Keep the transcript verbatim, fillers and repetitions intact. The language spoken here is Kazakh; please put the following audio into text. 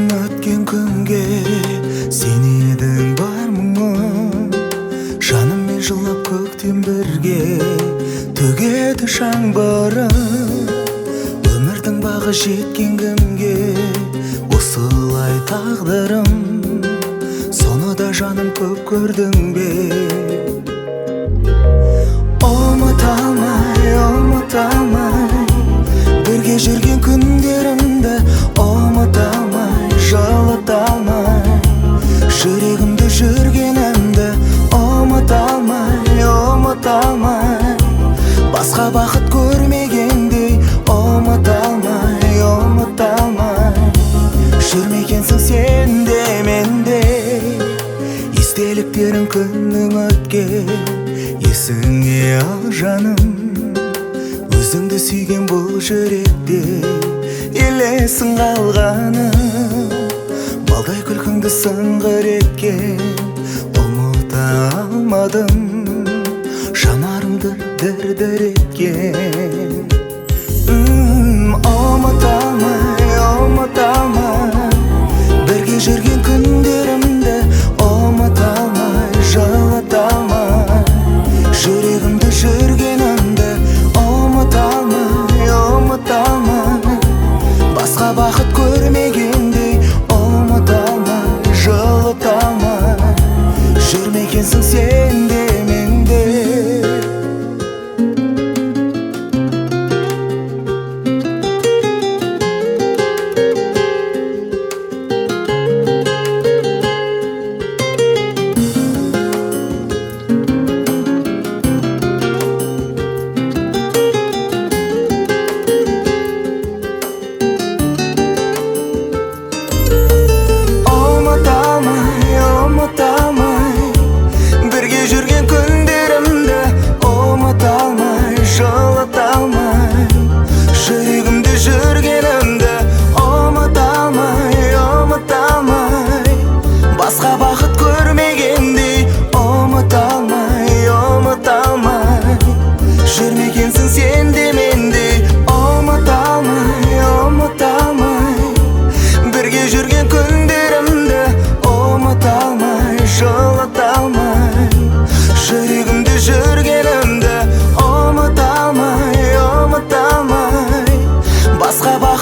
Күнің өткен күнге сен едің бар мұңым. Жаныммен жылап көктем бірге төгеді жаңбырын. Өмірдің бағы жеткен кімге осылай тағдырым. Соны да жаным көп көрдің бе? Ұмыта алмай, ұмыта алмай бірге жүрген күндерімді. Ұмыта алмай, жылыта алмай жүрегімді жүргенімді. Ұмыта алмай, ұмыта алмай басқа бақыт көрмегендей. Ұмыта алмай, ұмыта алмай жүрмекенсің сен де мендей. Естеліктерің күнің өткен есіңе ал жаным. Өзіңді сүйген бұл жүректе елесің қалғаным. Балдай күлкіңді сыңғыр еткен ұмыта алмадым. Жанарымды дір-дір еткен. Ұмыта алмай, ұмыта алмай бірге жүрген күндерімді. Ұмыта алмай, жылыта алмай жүрегімді жүргенімді. Ұмыта алмай, ұмыта алмай басқа бақыт көрмегендей. Ұмыта алмай, жылыта алмай жүрмекенсің сен де менде. Жүрмекенсің сен де мендей. Ұмыта алмай, ұмыта алмай бірге жүрген күндерімді. Ұмыта алмай, жылыта алмай жүрегімді жүргенімді. Ұмыта алмай, ұмыта алмай басқа